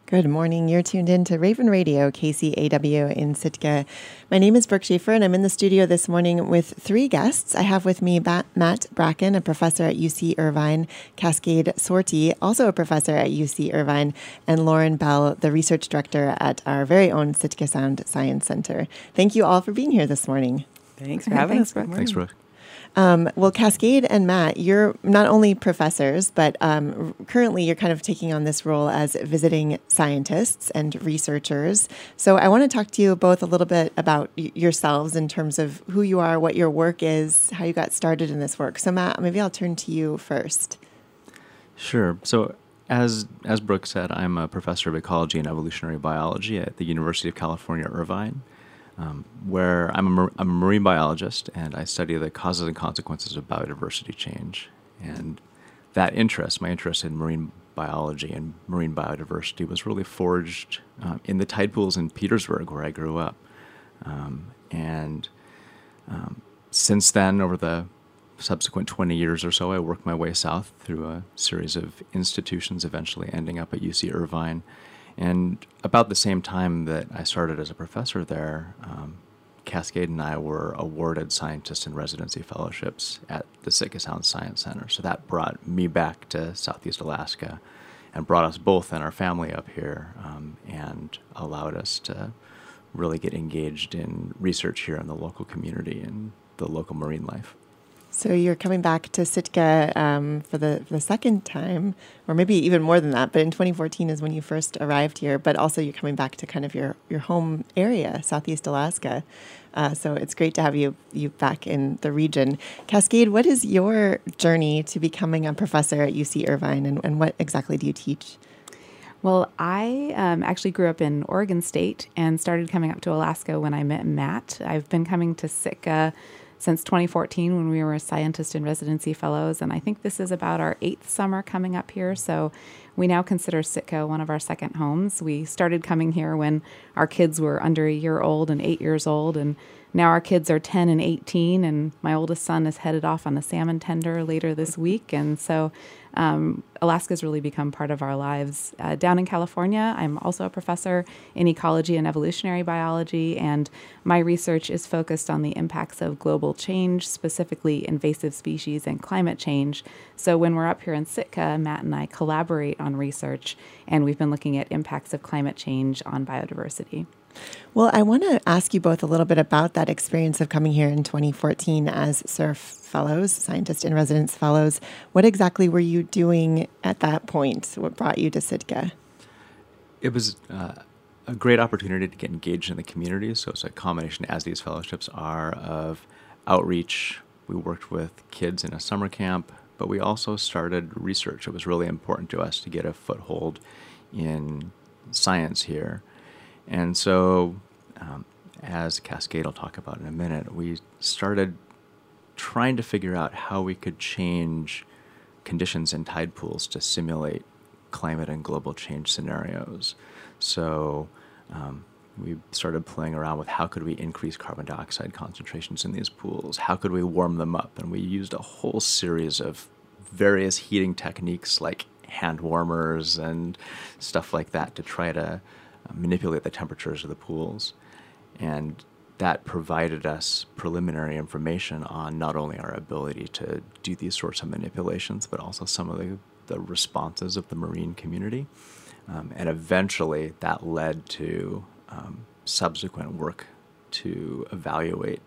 Good morning. You're tuned in to Raven Radio, KCAW in Sitka. My name is Brooke Schaefer, and I'm in the studio this morning with three guests. I have with me Matt Bracken, a professor at UC Irvine, Cascade Sortie, also a professor at UC Irvine, and Lauren Bell, the research director at our very own Sitka Sound Science Center. Thank you all for being here this morning. Thanks for having us. Thanks, Brooke. Well, Cascade and Matt, you're not only professors, but currently you're kind of taking on this role as visiting scientists and researchers. So I want to talk to you both a little bit about yourselves in terms of who you are, what your work is, how you got started in this work. So Matt, maybe I'll turn to you first. Sure. So as Brooke said, I'm a professor of ecology and evolutionary biology at the University of California, Irvine. Where I'm a marine biologist, and I study the causes and consequences of biodiversity change. And that interest, my interest in marine biology and marine biodiversity, was really forged in the tide pools in Petersburg, where I grew up. Since then, over the subsequent 20 years or so, I worked my way south through a series of institutions, eventually ending up at UC Irvine. And about the same time that I started as a professor there, Cascade and I were awarded scientist in residency fellowships at the Sitka Sound Science Center. So that brought me back to Southeast Alaska and brought us both and our family up here, and allowed us to really get engaged in research here in the local community and the local marine life. So you're coming back to Sitka for the second time, or maybe even more than that, but in 2014 is when you first arrived here, but also you're coming back to kind of your home area, Southeast Alaska. So it's great to have you back in the region. Cascade, what is your journey to becoming a professor at UC Irvine, and what exactly do you teach? Well, I actually grew up in Oregon State and started coming up to Alaska when I met Matt. I've been coming to Sitka since 2014 when we were scientist in residency fellows, and I think this is about our 8th summer coming up here, so we now consider Sitka one of our second homes. We started coming here when our kids were under a year old and 8 years old, and now our kids are 10 and 18, and my oldest son is headed off on a salmon tender later this week, and so Alaska's really become part of our lives. Down in California, I'm also a professor in ecology and evolutionary biology, and my research is focused on the impacts of global change, specifically invasive species and climate change. So when we're up here in Sitka, Matt and I collaborate on research, and we've been looking at impacts of climate change on biodiversity. Well, I want to ask you both a little bit about that experience of coming here in 2014 as SIRF fellows, scientist in residence fellows. What exactly were you doing at that point? What brought you to Sitka? It was a great opportunity to get engaged in the community. So it's a combination, as these fellowships are, of outreach. We worked with kids in a summer camp, but we also started research. It was really important to us to get a foothold in science here. And so, as Cascade will talk about in a minute, we started trying to figure out how we could change conditions in tide pools to simulate climate and global change scenarios. So we started playing around with how could we increase carbon dioxide concentrations in these pools? How could we warm them up? And we used a whole series of various heating techniques like hand warmers and stuff like that to try to manipulate the temperatures of the pools. And that provided us preliminary information on not only our ability to do these sorts of manipulations, but also some of the responses of the marine community. And eventually that led to subsequent work to evaluate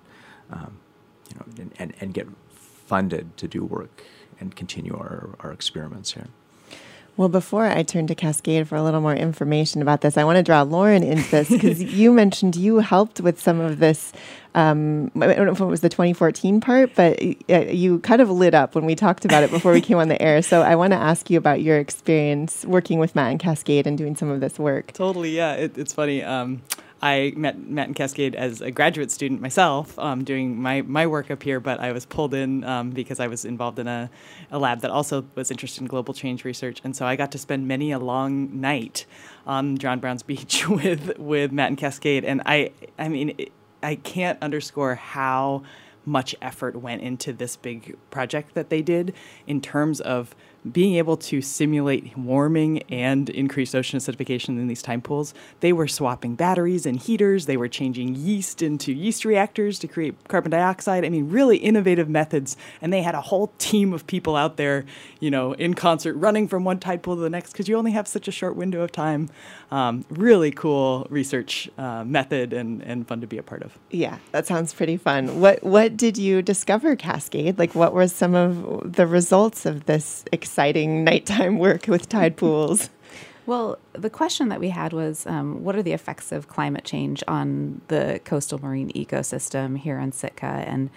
and get funded to do work and continue our experiments here. Well, before I turn to Cascade for a little more information about this, I want to draw Lauren into this because you mentioned you helped with some of this. I don't know if it was the 2014 part, but you kind of lit up when we talked about it before we came on the air. So I want to ask you about your experience working with Matt and Cascade and doing some of this work. Totally, yeah. It's funny. I met Matt and Cascade as a graduate student myself, doing my work up here, but I was pulled in because I was involved in a lab that also was interested in global change research. And so I got to spend many a long night on John Brown's Beach with Matt and Cascade. And I can't underscore how much effort went into this big project that they did in terms of being able to simulate warming and increased ocean acidification in these tide pools, they were swapping batteries and heaters. They were changing yeast into yeast reactors to create carbon dioxide. I mean, really innovative methods. And they had a whole team of people out there, in concert, running from one tide pool to the next, because you only have such a short window of time. Really cool research method and fun to be a part of. Yeah, that sounds pretty fun. What did you discover, Cascade? Like, what were some of the results of this exciting nighttime work with tide pools? Well, the question that we had was, what are the effects of climate change on the coastal marine ecosystem here in Sitka? And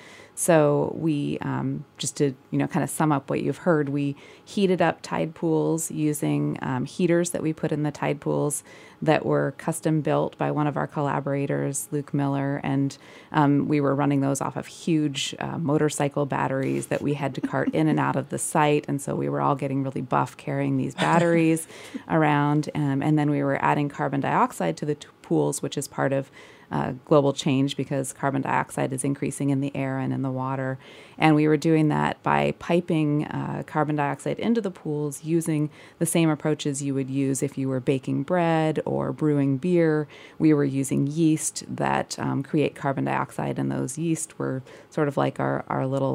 so we, just to kind of sum up what you've heard, we heated up tide pools using heaters that we put in the tide pools that were custom built by one of our collaborators, Luke Miller, and we were running those off of huge motorcycle batteries that we had to cart in and out of the site, and so we were all getting really buff carrying these batteries around, and then we were adding carbon dioxide to the pools, which is part of global change because carbon dioxide is increasing in the air and in the water. And we were doing that by piping carbon dioxide into the pools using the same approaches you would use if you were baking bread or brewing beer. We were using yeast that create carbon dioxide, and those yeast were sort of like our little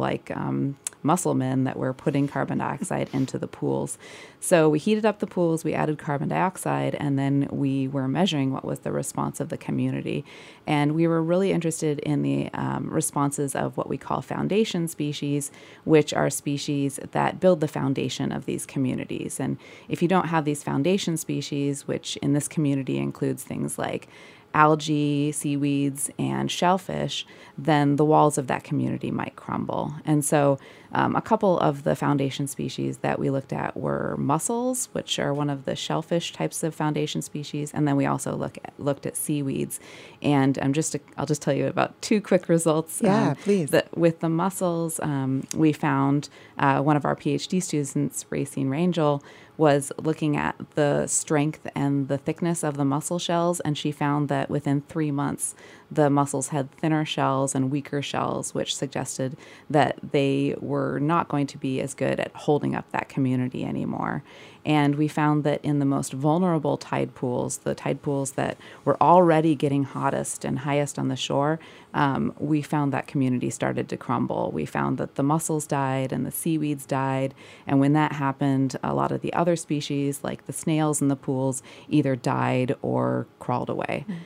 muscle men that were putting carbon dioxide into the pools. So we heated up the pools, we added carbon dioxide, and then we were measuring what was the response of the community. And we were really interested in the responses of what we call foundation species, which are species that build the foundation of these communities. And if you don't have these foundation species, which in this community includes things like algae, seaweeds, and shellfish, then the walls of that community might crumble. And so a couple of the foundation species that we looked at were mussels, which are one of the shellfish types of foundation species, and then we also looked at seaweeds. And I'll just tell you about two quick results. Yeah, please. With the mussels, we found one of our PhD students, Racine Rangel, was looking at the strength and the thickness of the mussel shells, and she found that within 3 months, the mussels had thinner shells and weaker shells, which suggested that they were not going to be as good at holding up that community anymore. And we found that in the most vulnerable tide pools, the tide pools that were already getting hottest and highest on the shore, we found that community started to crumble. We found that the mussels died and the seaweeds died. And when that happened, a lot of the other species, like the snails in the pools, either died or crawled away. Mm.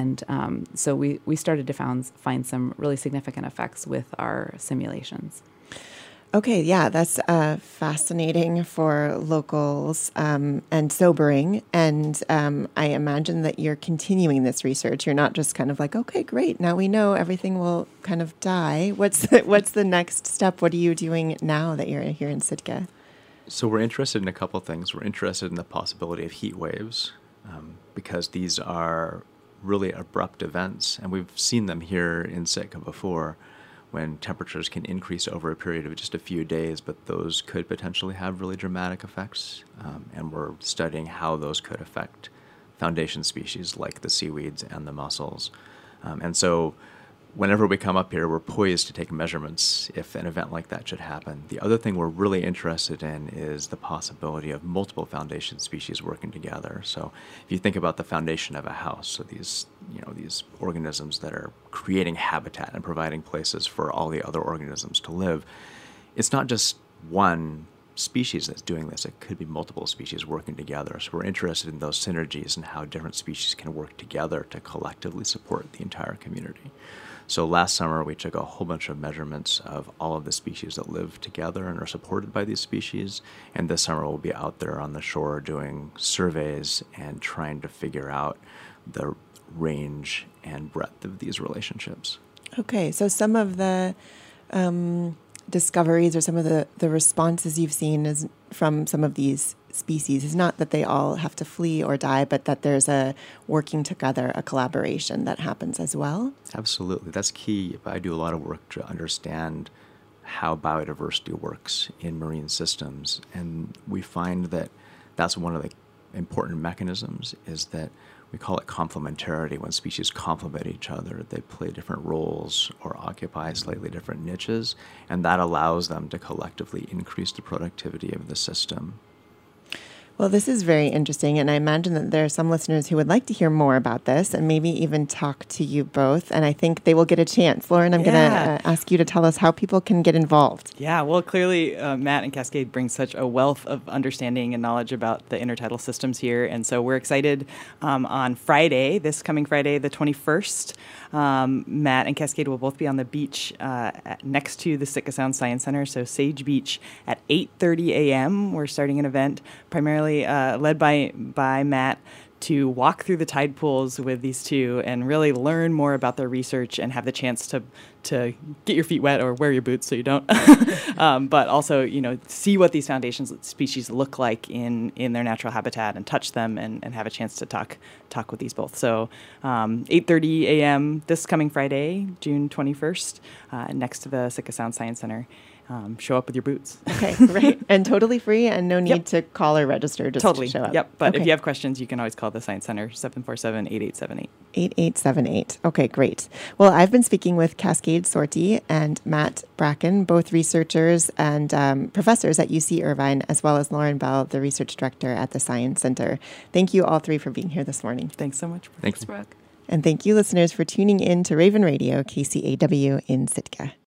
And so we started to find some really significant effects with our simulations. Okay, yeah, that's fascinating for locals and sobering. And I imagine that you're continuing this research. You're not just kind of like, okay, great, now we know everything will kind of die. What's the next step? What are you doing now that you're here in Sitka? So we're interested in a couple of things. We're interested in the possibility of heat waves because these are really abrupt events, and we've seen them here in Sitka before, when temperatures can increase over a period of just a few days, but those could potentially have really dramatic effects. And we're studying how those could affect foundation species like the seaweeds and the mussels. And so whenever we come up here, we're poised to take measurements if an event like that should happen. The other thing we're really interested in is the possibility of multiple foundation species working together. So if you think about the foundation of a house, so these organisms that are creating habitat and providing places for all the other organisms to live, it's not just one species that's doing this. It could be multiple species working together. So we're interested in those synergies and how different species can work together to collectively support the entire community. So last summer, we took a whole bunch of measurements of all of the species that live together and are supported by these species. And this summer, we'll be out there on the shore doing surveys and trying to figure out the range and breadth of these relationships. Okay, so some of the discoveries or some of the responses you've seen is from some of these species is not that they all have to flee or die, but that there's a working together, a collaboration that happens as well? Absolutely. That's key. I do a lot of work to understand how biodiversity works in marine systems, and we find that that's one of the important mechanisms is that we call it complementarity. When species complement each other, they play different roles or occupy slightly different niches, and that allows them to collectively increase the productivity of the system. Well, this is very interesting, and I imagine that there are some listeners who would like to hear more about this and maybe even talk to you both, and I think they will get a chance. Lauren, I'm going to ask you to tell us how people can get involved. Yeah, well, clearly Matt and Cascade bring such a wealth of understanding and knowledge about the intertidal systems here, and so we're excited on Friday, this coming Friday, the 21st, Matt and Cascade will both be on the beach next to the Sitka Sound Science Center, so Sage Beach at 8:30 a.m. We're starting an event primarily led by Matt to walk through the tide pools with these two and really learn more about their research and have the chance to get your feet wet or wear your boots so you don't, but also, see what these foundation species look like in their natural habitat and touch them and have a chance to talk with these both. So 8:30 a.m. this coming Friday, June 21st, next to the Sitka Sound Science Center. Show up with your boots. Okay, right. And totally free and no need to call or register just totally. to show up. Yep. But if you have questions, you can always call the Science Center, 747-8878. 8878. Okay, great. Well, I've been speaking with Cascade Sortie and Matt Bracken, both researchers and professors at UC Irvine, as well as Lauren Bell, the research director at the Science Center. Thank you all three for being here this morning. Thanks so much. Thanks, Brooke. And thank you, listeners, for tuning in to Raven Radio, KCAW in Sitka.